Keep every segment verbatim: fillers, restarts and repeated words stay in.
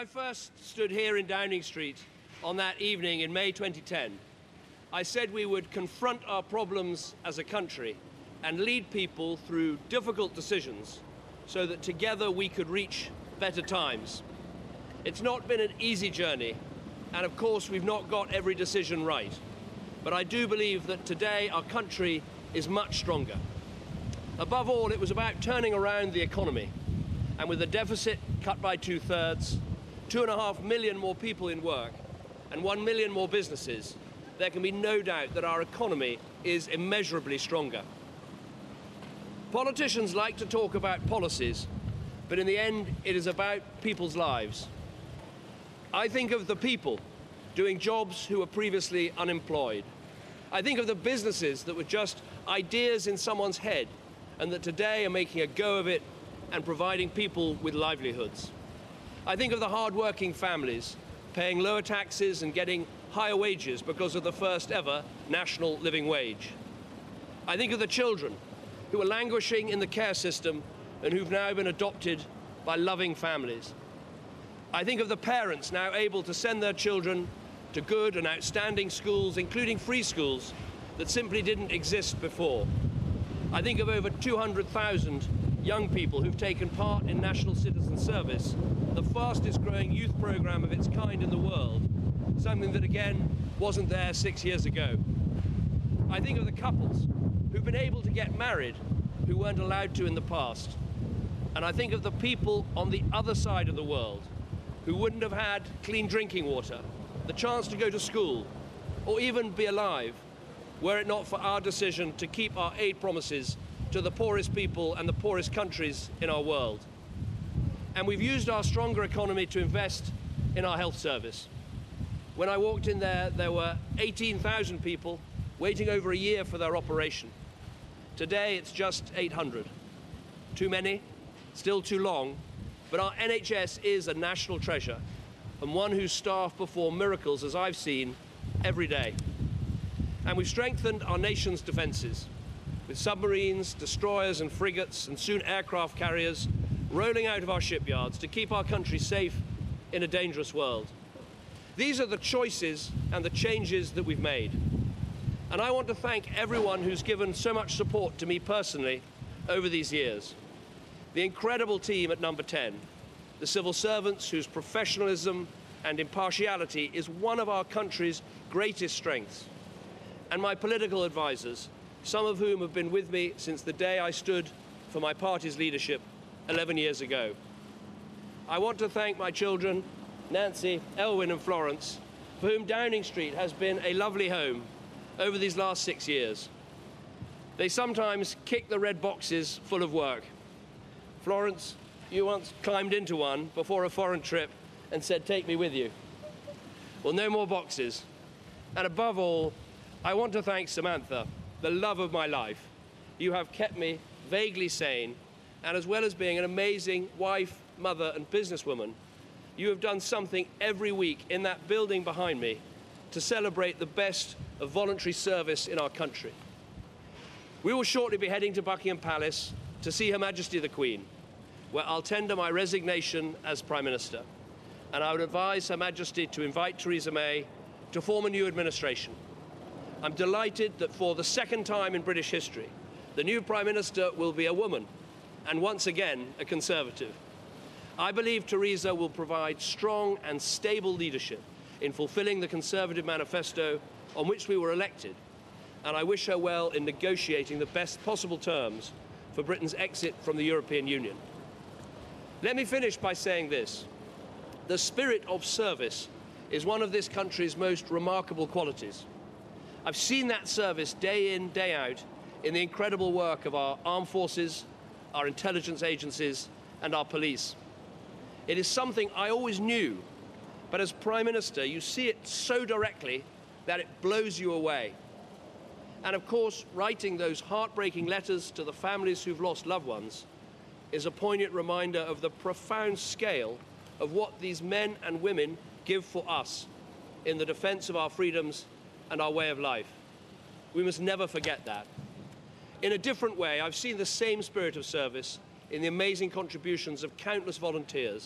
I first stood here in Downing Street on that evening in May twenty ten, I said we would confront our problems as a country and lead people through difficult decisions so that together we could reach better times. It's not been an easy journey, and of course we've not got every decision right. But I do believe that today our country is much stronger. Above all, it was about turning around the economy, and with the deficit cut by two-thirds, two and a half million more people in work, and one million more businesses, there can be no doubt that our economy is immeasurably stronger. Politicians like to talk about policies, but in the end, it is about people's lives. I think of the people doing jobs who were previously unemployed. I think of the businesses that were just ideas in someone's head and that today are making a go of it and providing people with livelihoods. I think of the hard-working families paying lower taxes and getting higher wages because of the first ever national living wage. I think of the children who are languishing in the care system and who've now been adopted by loving families. I think of the parents now able to send their children to good and outstanding schools, including free schools, that simply didn't exist before. I think of over two hundred thousand young people who've taken part in National Citizen Service, the fastest growing youth program of its kind in the world, something that again wasn't there six years ago. I think of the couples who've been able to get married who weren't allowed to in the past. And I think of the people on the other side of the world who wouldn't have had clean drinking water, the chance to go to school, or even be alive, were it not for our decision to keep our aid promises to the poorest people and the poorest countries in our world. And we've used our stronger economy to invest in our health service. When I walked in there, there were eighteen thousand people waiting over a year for their operation. Today, it's just eight hundred. Too many, still too long, but our N H S is a national treasure, and one whose staff perform miracles, as I've seen, every day. And we've strengthened our nation's defences, with submarines, destroyers and frigates, and soon aircraft carriers rolling out of our shipyards to keep our country safe in a dangerous world. These are the choices and the changes that we've made. And I want to thank everyone who's given so much support to me personally over these years. The incredible team at Number ten, the civil servants whose professionalism and impartiality is one of our country's greatest strengths, and my political advisors, some of whom have been with me since the day I stood for my party's leadership eleven years ago. I want to thank my children, Nancy, Elwyn and Florence, for whom Downing Street has been a lovely home over these last six years. They sometimes kick the red boxes full of work. Florence, you once climbed into one before a foreign trip and said, "Take me with you." Well, no more boxes. And above all, I want to thank Samantha, the love of my life. You have kept me vaguely sane, and as well as being an amazing wife, mother, and businesswoman, you have done something every week in that building behind me to celebrate the best of voluntary service in our country. We will shortly be heading to Buckingham Palace to see Her Majesty the Queen, where I'll tender my resignation as Prime Minister. And I would advise Her Majesty to invite Theresa May to form a new administration. I'm delighted that for the second time in British history, the new Prime Minister will be a woman, and once again, a Conservative. I believe Theresa will provide strong and stable leadership in fulfilling the Conservative manifesto on which we were elected, and I wish her well in negotiating the best possible terms for Britain's exit from the European Union. Let me finish by saying this. The spirit of service is one of this country's most remarkable qualities. I've seen that service day in, day out in the incredible work of our armed forces, our intelligence agencies, and our police. It is something I always knew, but as Prime Minister, you see it so directly that it blows you away. And of course, writing those heartbreaking letters to the families who've lost loved ones is a poignant reminder of the profound scale of what these men and women give for us in the defense of our freedoms and our way of life. We must never forget that. In a different way, I've seen the same spirit of service in the amazing contributions of countless volunteers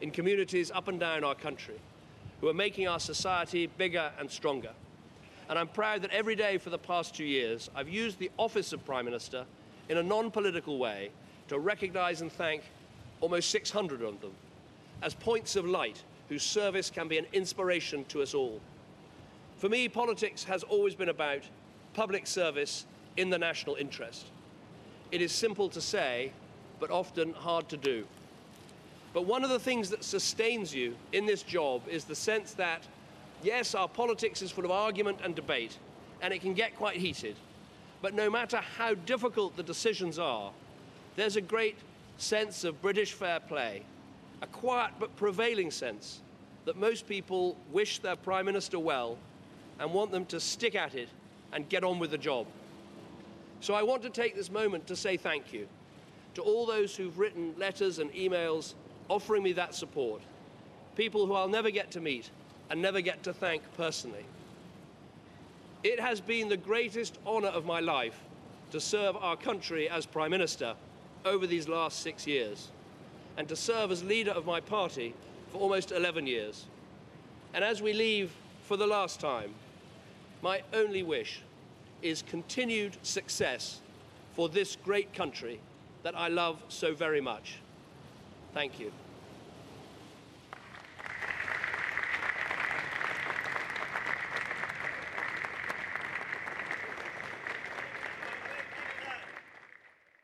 in communities up and down our country who are making our society bigger and stronger. And I'm proud that every day for the past two years, I've used the office of Prime Minister in a non-political way to recognise and thank almost six hundred of them as points of light whose service can be an inspiration to us all. For me, politics has always been about public service in the national interest. It is simple to say, but often hard to do. But one of the things that sustains you in this job is the sense that, yes, our politics is full of argument and debate, and it can get quite heated. But no matter how difficult the decisions are, there's a great sense of British fair play, a quiet but prevailing sense that most people wish their Prime Minister well and want them to stick at it and get on with the job. So I want to take this moment to say thank you to all those who've written letters and emails offering me that support, people who I'll never get to meet and never get to thank personally. It has been the greatest honour of my life to serve our country as Prime Minister over these last six years and to serve as leader of my party for almost eleven years. And as we leave for the last time, my only wish is continued success for this great country that I love so very much. Thank you.